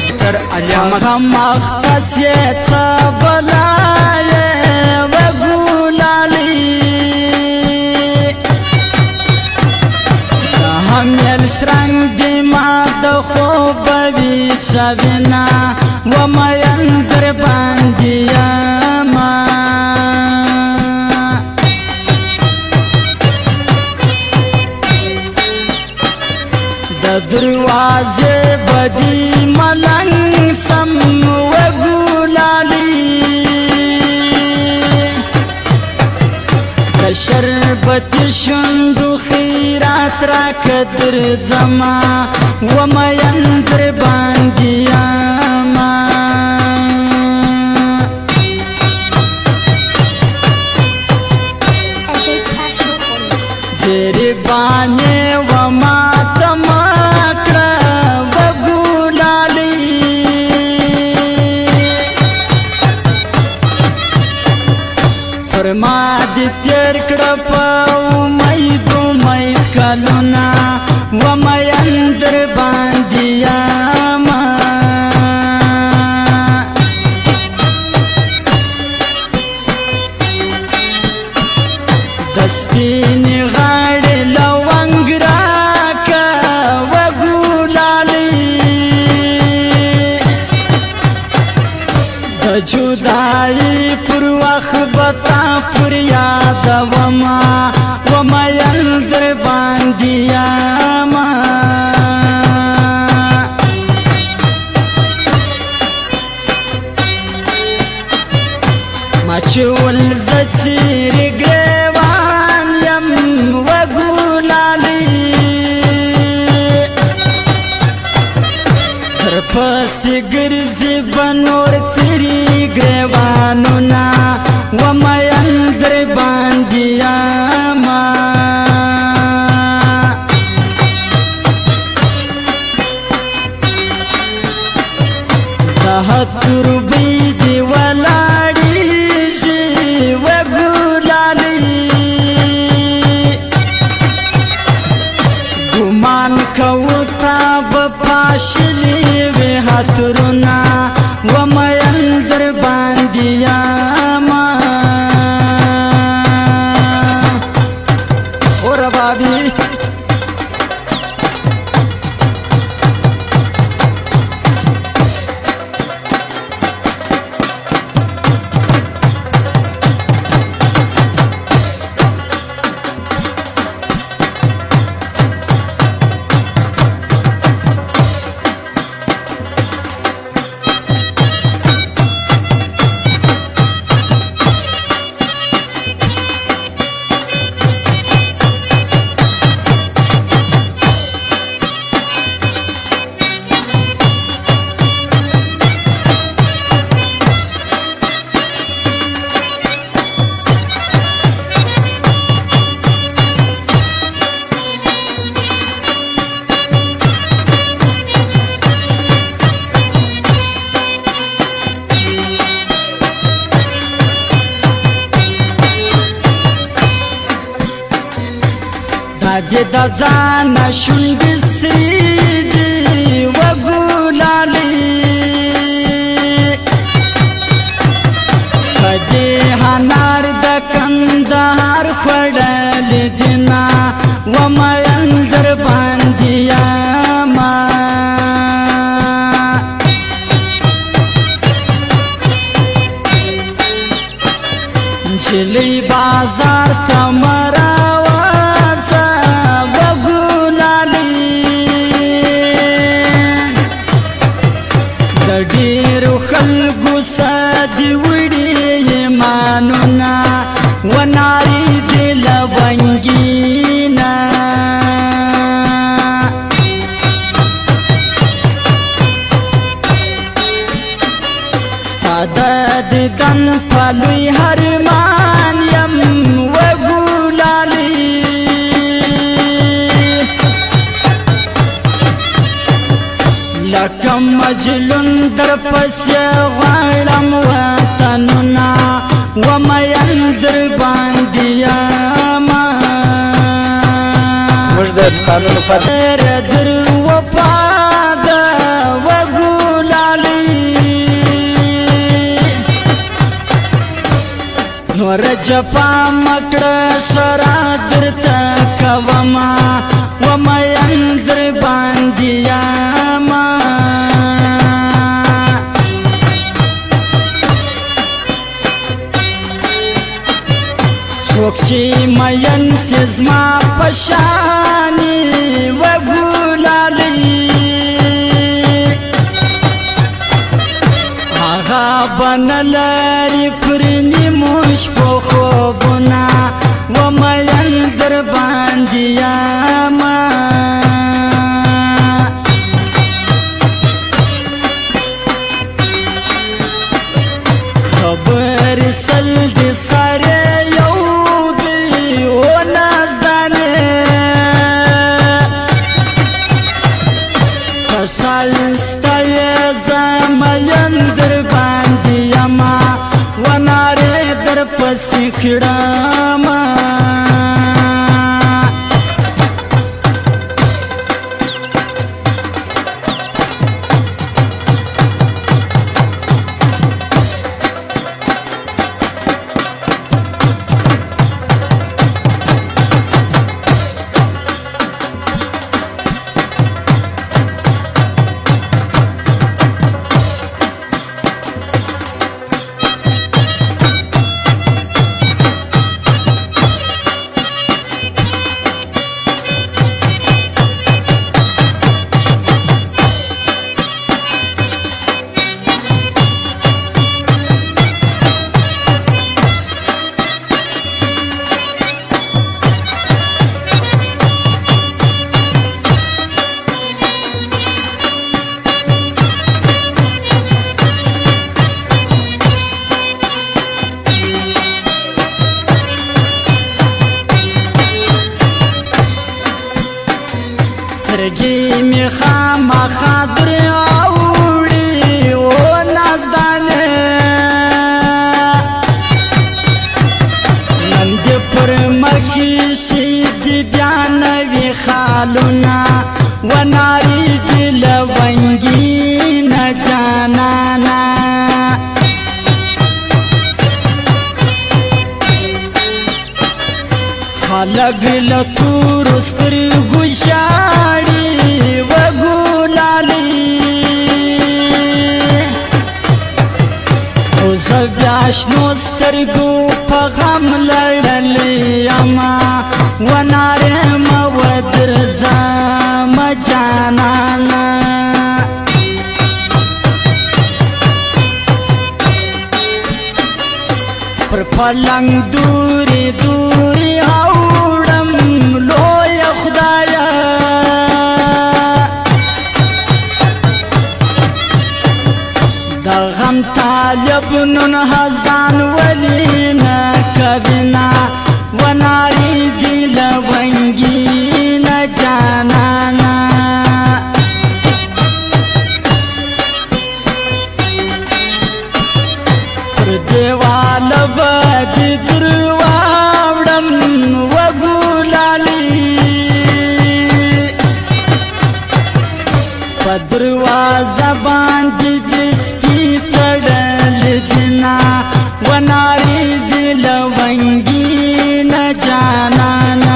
ډاکټر علي احمد مختصیت بلای وګولالي همیل شرنګ دی ما د خوب وی شوینا و مین در باندې ما د دروازه بدی ملنګ سم وګولالي شربت شندو خیرات را کدر زما و مین در باندې ما تیرې باندې و ما تمکړه وګولالي پر ما دې تیر کړه په امید کلونه و مین در باندې ما د سپینې غاړې لونګ راکه وګولالي د جدایي پر وخت به تا پر یادومه و مین در باندې ما ما چې ول زچېرې ګریوان یم وګولالي تر پسې ګرځي به نور څېرې ګریوانونه و مین در باندې ما هتر بيدي ولاړيږي وګولالي ګمان کوو تا به پاشلي وي هترونه و مین در باندې ما اور بابي دې د ځان شونډې سرې دي وګولالي په دې هنر د کندهار خوړلې دینه و مین در باندې ما نجلۍ بازار ته ډېرو خلکو سادي وړي ایمانونه و نارې دې لونګینه ستا د دیدن په لوی هرمان یم وګولالي لکه مجلون در پسې غواړم وطنونه و مین در باندې ما موږ د قانون په در وفا د وګولا جفا مکړه شرا درته کوما و مین در باندې یاما څوک چې مین سي زما په شانې وګلالي هغه بنلري پر نیمو شپو خوبونه و مین در باندې یاما خبر سل دې سره یو دی و نازدانه ښایسته یې زمین در باندې یما و نارې در پسې کړمه سترګې مې خامخا درې اوړي و نازدانې نن دې پر مخې شي دې بیا نوي خالونه و نارې دې لونګینه جانانه خلق له تورو سترګو ژاړي وګلالي خو زه بیا شنو سترګو په غم لړلې یما و نارې مه ودرځمه جانانه پر پلنګ دورې دورې اوړم لویه خدایه د غم طالب نن هزان ولي نه کوینه و نارې دې لونګینه جانانه پر دیواله به دې درواوړم وګلالي په دروازه باندې دې سپي تړلې دینه و نارې دې لونګینه جانانه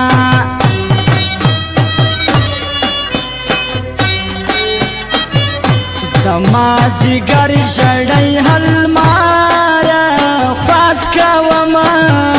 د مازدیګر ژړۍ هلماره خواست کومه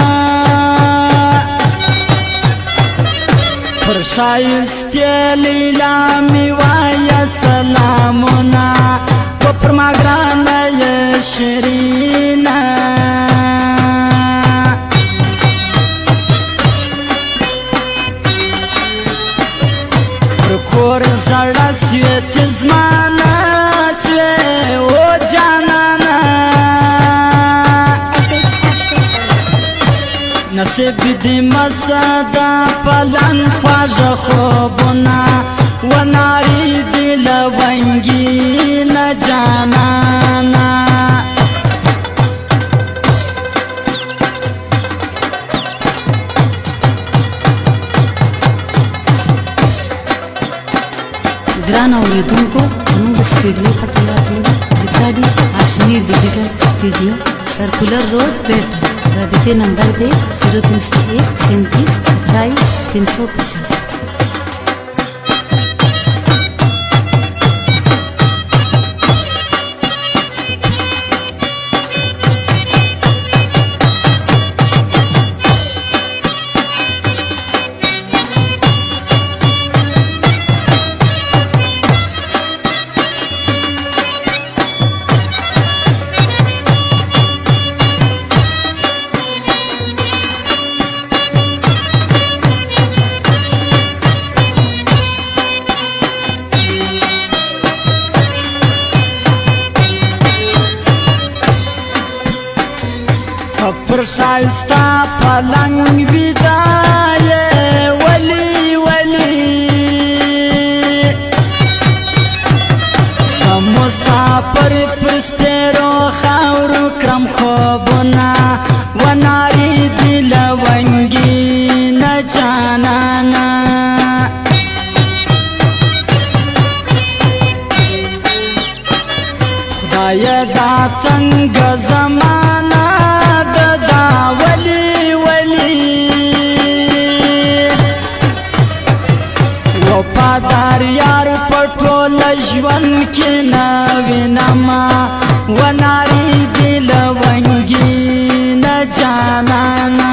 پر ښایستې لیلا مې وایه سلامونه و پر ما ګرانه یې شیرینه پر کور زړه سوېتې زما نه سوې و جانانه نصیب دې مسدا پلنګ خواږه خوبونه و نارې دې لونګینه جانانه ګران اوریدونکو زموږ د سټوډیو پته یاد لرئ د هاشمي ډیجیټل سټوډیو سرکولر روډ پیټ हमारा द्वितीय नंबर दे 0301 37 28 350। پر شایستا پلنگ بیدای ولی ولی سمسافر پر سپیرو خاورو کرم خوبونا و ناری دل ونگی نجانانا خدای دا څنګه زمانہ ولی ولی وفادار یار پټول ژوند کې نوینما و ناری دل ونګي نه جانانا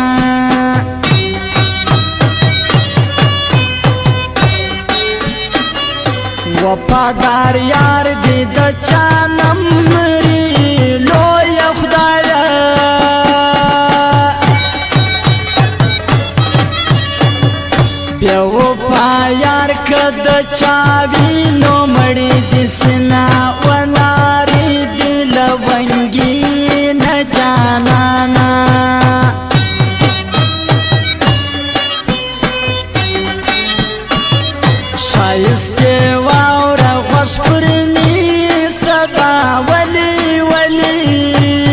وفادار یار دې د چانم مری لوی خدایا وفا یار کد چاوی نو مړی دسنا و ناری دل ونګي نه جانانا شایسته واور خوش پرنی صدا ولی ولی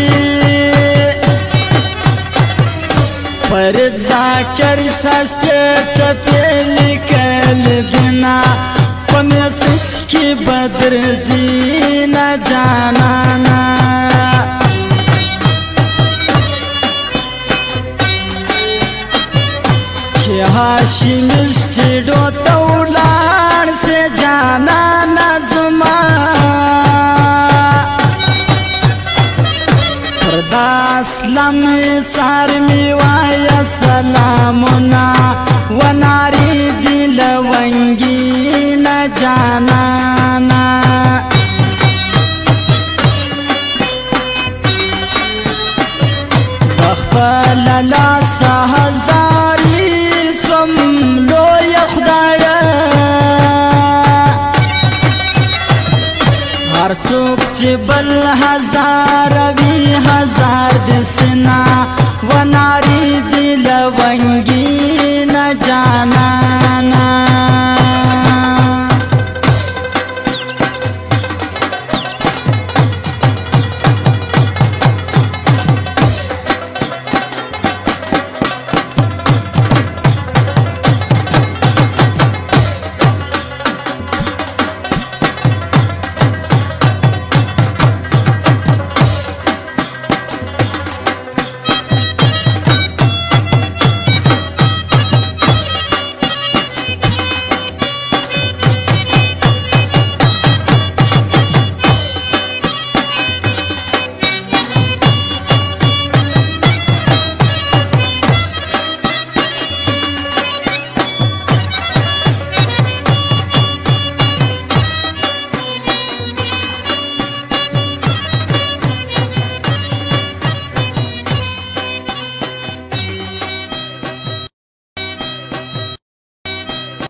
پر ذاکر شاسته ټپلی کل بنا پمیسچ کی بدر زینا جانانا چه هاشمشتی دو تولان سے جانانا زما پردا اسلام سار میوایا سلامنا و ناری دل ونگی نه جانانا بخبل لاس هزاری سم لوی خدایا هر څوک چې بل هزار وی هزار دسنا و ناری دل ونگی نه جانا